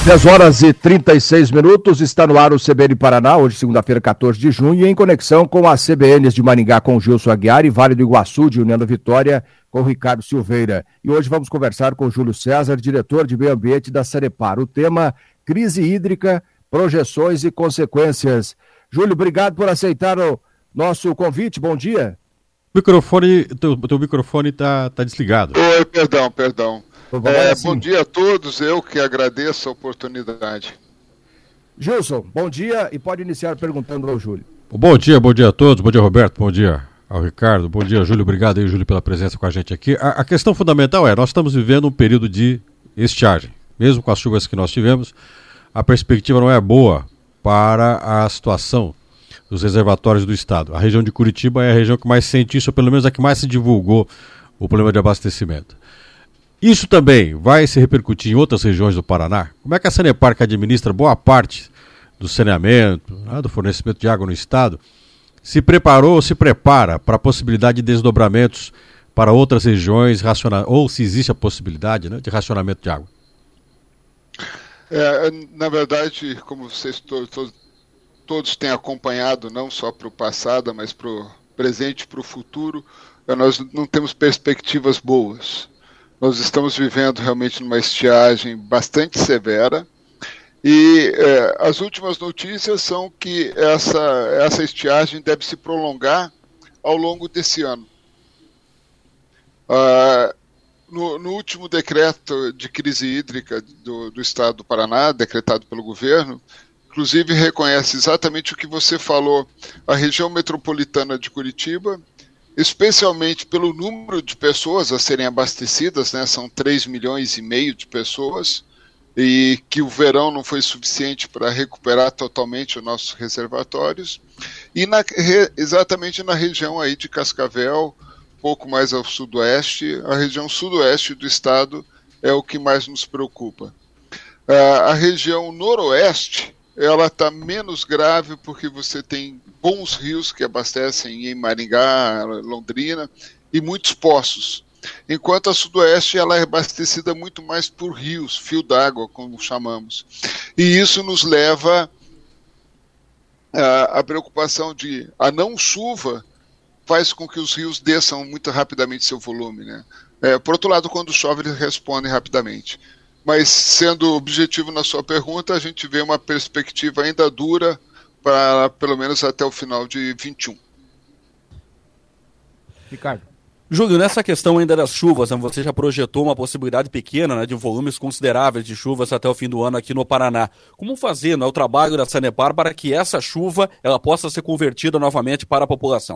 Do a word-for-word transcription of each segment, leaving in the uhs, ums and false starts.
dez horas e trinta e seis minutos, está no ar o C B N Paraná, hoje segunda-feira, quatorze de junho, em conexão com as C B Ns de Maringá com Gilson Aguiar e Vale do Iguaçu de União da Vitória com Ricardo Silveira. E hoje vamos conversar com Júlio César, diretor de Meio Ambiente da Sanepar. O tema, crise hídrica, projeções e consequências. Júlio, obrigado por aceitar o nosso convite, bom dia. O microfone, teu, teu microfone está tá desligado. Oi, perdão, perdão. É, assim. Bom dia a todos, eu que agradeço a oportunidade. Gilson, bom dia e pode iniciar perguntando ao Júlio. Bom dia, bom dia a todos, bom dia Roberto, bom dia ao Ricardo, bom dia Júlio, obrigado aí Júlio pela presença com a gente aqui. A, a questão fundamental é, nós estamos vivendo um período de estiagem, mesmo com as chuvas que nós tivemos, a perspectiva não é boa para a situação dos reservatórios do estado. A região de Curitiba é a região que mais sente isso, ou pelo menos a que mais se divulgou o problema de abastecimento. Isso também vai se repercutir em outras regiões do Paraná? Como é que a Sanepar, que administra boa parte do saneamento, né, do fornecimento de água no estado, se preparou ou se prepara para a possibilidade de desdobramentos para outras regiões, raciona... ou se existe a possibilidade, né, de racionamento de água? É, na verdade, como vocês to- to- todos têm acompanhado, não só para o passado, mas para o presente e para o futuro, nós não temos perspectivas boas. Nós estamos vivendo realmente numa estiagem bastante severa e eh, as últimas notícias são que essa, essa estiagem deve se prolongar ao longo desse ano. Ah, no, no último decreto de crise hídrica do, do estado do Paraná, decretado pelo governo, inclusive reconhece exatamente o que você falou, a região metropolitana de Curitiba, especialmente pelo número de pessoas a serem abastecidas, né, são três milhões e meio de pessoas, e que o verão não foi suficiente para recuperar totalmente os nossos reservatórios, e na, re, exatamente na região aí de Cascavel, pouco mais ao sudoeste, a região sudoeste do estado é o que mais nos preocupa. Uh, a região noroeste, ela está menos grave porque você tem bons rios que abastecem em Maringá, Londrina e muitos poços. Enquanto a sudoeste ela é abastecida muito mais por rios, fio d'água, como chamamos. E isso nos leva à, à preocupação de a não chuva faz com que os rios desçam muito rapidamente seu volume, né? É, por outro lado, quando chove, eles respondem rapidamente. Mas, sendo objetivo na sua pergunta, a gente vê uma perspectiva ainda dura para pelo menos até o final de vinte e um. Ricardo. Júlio, nessa questão ainda das chuvas, né, você já projetou uma possibilidade pequena, né, de volumes consideráveis de chuvas até o fim do ano aqui no Paraná. Como fazer, né, o trabalho da Sanepar para que essa chuva ela possa ser convertida novamente para a população?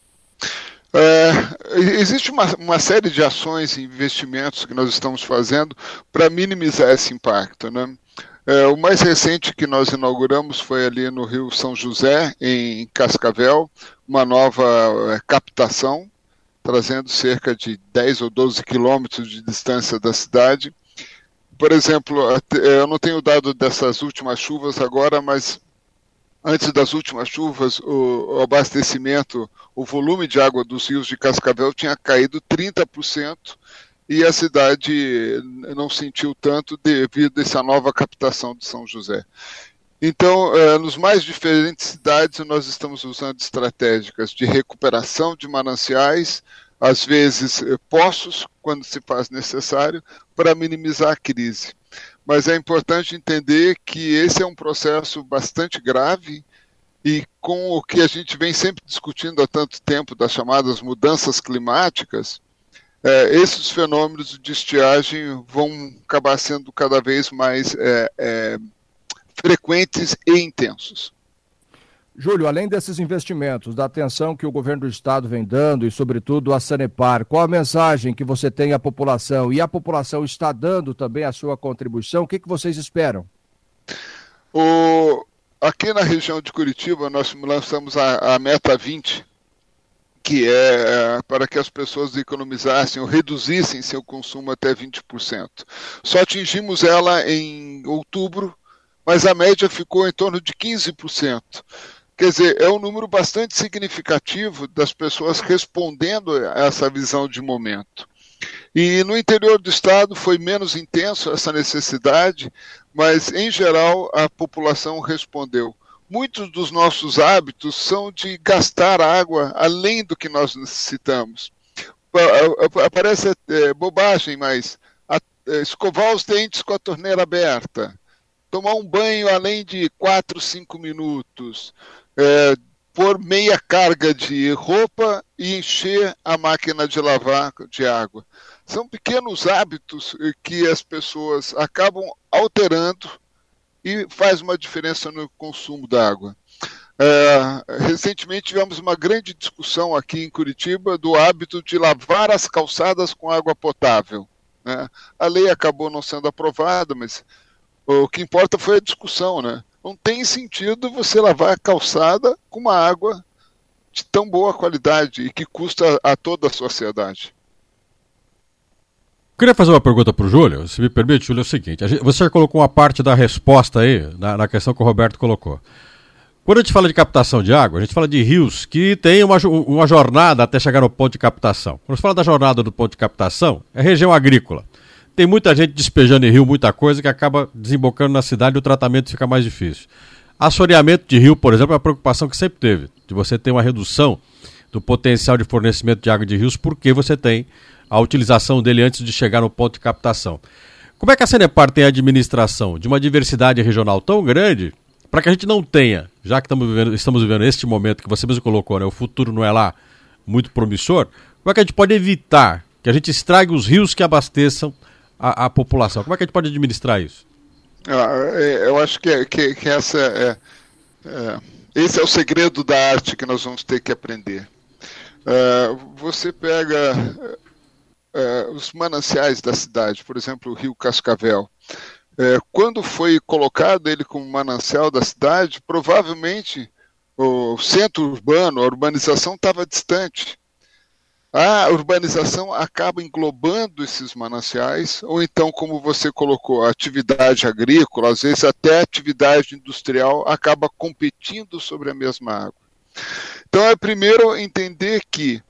É, existe uma, uma série de ações e investimentos que nós estamos fazendo para minimizar esse impacto, né? É, o mais recente que nós inauguramos foi ali no Rio São José, em Cascavel, uma nova é, captação, trazendo cerca de dez ou doze quilômetros de distância da cidade. Por exemplo, eu não tenho dado dessas últimas chuvas agora, mas antes das últimas chuvas, o, o abastecimento, o volume de água dos rios de Cascavel tinha caído trinta por cento e a cidade não sentiu tanto devido a essa nova captação de São José. Então, eh, nos mais diferentes cidades, nós estamos usando estratégicas de recuperação de mananciais, às vezes eh, poços, quando se faz necessário, para minimizar a crise. Mas é importante entender que esse é um processo bastante grave e com o que a gente vem sempre discutindo há tanto tempo das chamadas mudanças climáticas, é, esses fenômenos de estiagem vão acabar sendo cada vez mais é, é, frequentes e intensos. Júlio, além desses investimentos, da atenção que o governo do estado vem dando e, sobretudo, a Sanepar, qual a mensagem que você tem à população? E a população está dando também a sua contribuição? O que, que vocês esperam? O... Aqui na região de Curitiba, nós lançamos a, a Meta vinte, que é, é para que as pessoas economizassem ou reduzissem seu consumo até vinte por cento. Só atingimos ela em outubro, mas a média ficou em torno de quinze por cento. Quer dizer, é um número bastante significativo das pessoas respondendo a essa visão de momento. E no interior do estado foi menos intenso essa necessidade, mas, em geral, a população respondeu. Muitos dos nossos hábitos são de gastar água além do que nós necessitamos. Parece é, bobagem, mas a, é, escovar os dentes com a torneira aberta, tomar um banho além de quatro, cinco minutos, é, pôr meia carga de roupa e encher a máquina de lavar de água. São pequenos hábitos que as pessoas acabam alterando e faz uma diferença no consumo da água. É, recentemente tivemos uma grande discussão aqui em Curitiba do hábito de lavar as calçadas com água potável, né? A lei acabou não sendo aprovada, mas o que importa foi a discussão, né? Não tem sentido você lavar a calçada com uma água de tão boa qualidade e que custa a toda a sociedade. Queria fazer uma pergunta para o Júlio, se me permite, Júlio, é o seguinte, você colocou uma parte da resposta aí, na, na questão que o Roberto colocou. Quando a gente fala de captação de água, a gente fala de rios que tem uma, uma jornada até chegar no ponto de captação. Quando se fala da jornada do ponto de captação, é região agrícola. Tem muita gente despejando em rio muita coisa que acaba desembocando na cidade e o tratamento fica mais difícil. Assoreamento de rio, por exemplo, é uma preocupação que sempre teve, de você ter uma redução do potencial de fornecimento de água de rios, porque você tem a utilização dele antes de chegar no ponto de captação. Como é que a Sanepar tem a administração de uma diversidade regional tão grande para que a gente não tenha, já que estamos vivendo, estamos vivendo este momento que você mesmo colocou, né, o futuro não é lá muito promissor, como é que a gente pode evitar que a gente estrague os rios que abasteçam a, a população? Como é que a gente pode administrar isso? Ah, eu acho que, que, que essa é, é, esse é o segredo da arte que nós vamos ter que aprender. Uh, você pega uh, os mananciais da cidade, por exemplo, o Rio Cascavel. Uh, quando foi colocado ele como manancial da cidade, provavelmente o centro urbano, a urbanização estava distante. A urbanização acaba englobando esses mananciais, ou então, como você colocou, a atividade agrícola, às vezes até a atividade industrial acaba competindo sobre a mesma água. Então é primeiro entender que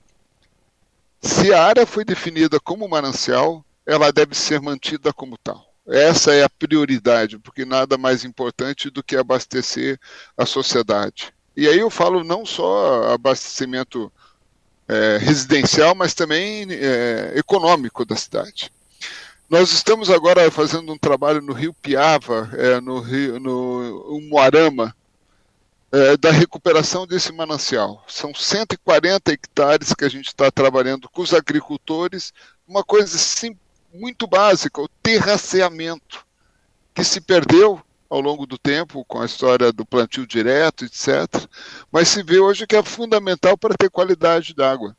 se a área foi definida como manancial, ela deve ser mantida como tal. Essa é a prioridade, porque nada mais importante do que abastecer a sociedade. E aí eu falo não só abastecimento é, residencial, mas também é, econômico da cidade. Nós estamos agora fazendo um trabalho no Rio Piava, é, no Rio, no Umuarama, é, da recuperação desse manancial. São cento e quarenta hectares que a gente está trabalhando com os agricultores, uma coisa sim, muito básica, o terraceamento, que se perdeu ao longo do tempo com a história do plantio direto, etcétera. Mas se vê hoje que é fundamental para ter qualidade d'água.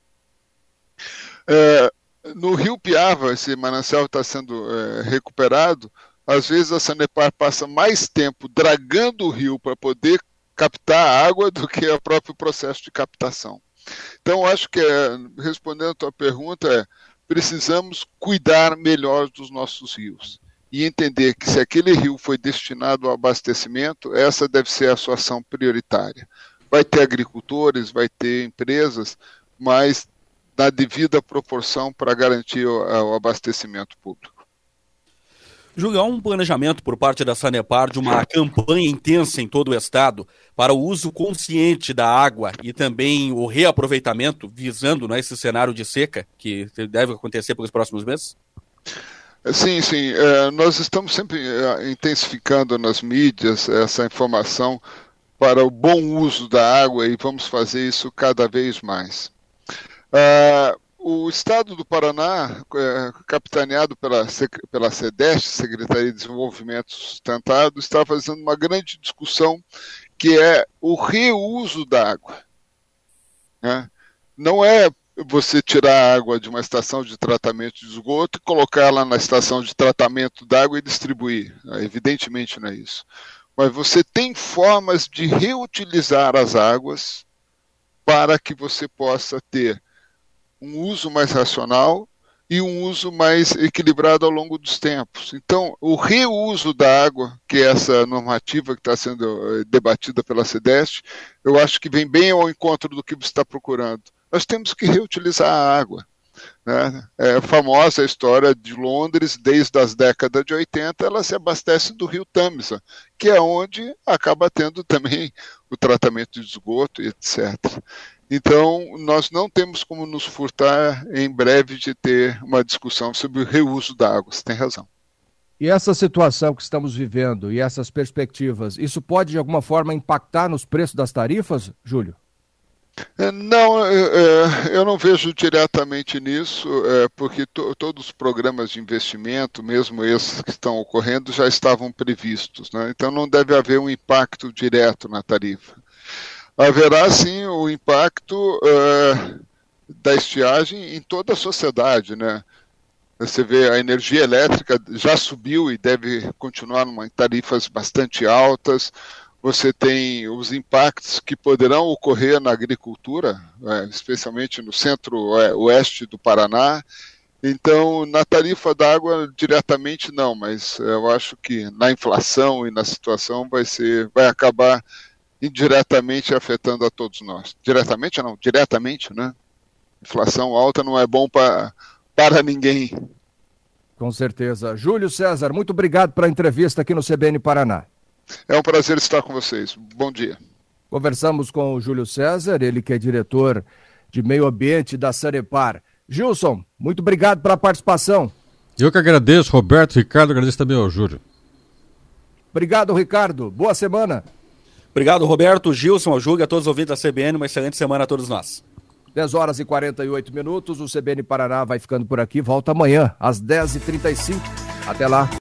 É, no Rio Piava, esse manancial está sendo é, recuperado, às vezes a Sanepar passa mais tempo dragando o rio para poder captar a água do que o próprio processo de captação. Então, acho que, é, respondendo a tua pergunta, é, precisamos cuidar melhor dos nossos rios e entender que se aquele rio foi destinado ao abastecimento, essa deve ser a sua ação prioritária. Vai ter agricultores, vai ter empresas, mas na devida proporção para garantir o, o abastecimento público. Júlio, há um planejamento por parte da Sanepar de uma campanha intensa em todo o estado para o uso consciente da água e também o reaproveitamento, visando, né, esse cenário de seca que deve acontecer pelos próximos meses? Sim, sim. É, nós estamos sempre é, intensificando nas mídias essa informação para o bom uso da água e vamos fazer isso cada vez mais. É, o Estado do Paraná, é, capitaneado pela, pela SEDEST, Secretaria de Desenvolvimento Sustentado, está fazendo uma grande discussão que é o reuso da água. Né? Não é você tirar a água de uma estação de tratamento de esgoto e colocar ela na estação de tratamento d'água e distribuir. Evidentemente não é isso. Mas você tem formas de reutilizar as águas para que você possa ter um uso mais racional e um uso mais equilibrado ao longo dos tempos. Então, o reuso da água, que é essa normativa que está sendo debatida pela SEDEST, eu acho que vem bem ao encontro do que você está procurando. Nós temos que reutilizar a água. né? É famosa a história de Londres, desde as décadas de oitenta, ela se abastece do rio Tâmisa, que é onde acaba tendo também o tratamento de esgoto e etcétera. Então, nós não temos como nos furtar em breve de ter uma discussão sobre o reuso da água, você tem razão. E essa situação que estamos vivendo e essas perspectivas, isso pode de alguma forma impactar nos preços das tarifas, Júlio? Não, eu não vejo diretamente nisso, porque to, todos os programas de investimento, mesmo esses que estão ocorrendo, já estavam previstos, né? Então não deve haver um impacto direto na tarifa. Haverá sim o impacto uh, da estiagem em toda a sociedade, né? Você vê, a energia elétrica já subiu e deve continuar em tarifas bastante altas. Você tem os impactos que poderão ocorrer na agricultura, é, especialmente no centro-oeste do Paraná. Então, na tarifa da água, diretamente não, mas eu acho que na inflação e na situação vai, ser, vai acabar indiretamente afetando a todos nós. Diretamente não, diretamente, né? Inflação alta não é bom pra, para ninguém. Com certeza. Júlio César, muito obrigado pela entrevista aqui no C B N Paraná. É um prazer estar com vocês. Bom dia. Conversamos com o Júlio César, ele que é diretor de meio ambiente da Sanepar. Gilson, muito obrigado pela participação. Eu que agradeço, Roberto, Ricardo, agradeço também ao Júlio. Obrigado, Ricardo. Boa semana. Obrigado, Roberto, Gilson, ao Júlio, a todos os ouvintes da C B N. Uma excelente semana a todos nós. dez horas e quarenta e oito minutos. O C B N Paraná vai ficando por aqui. Volta amanhã, às dez e trinta e cinco. Até lá.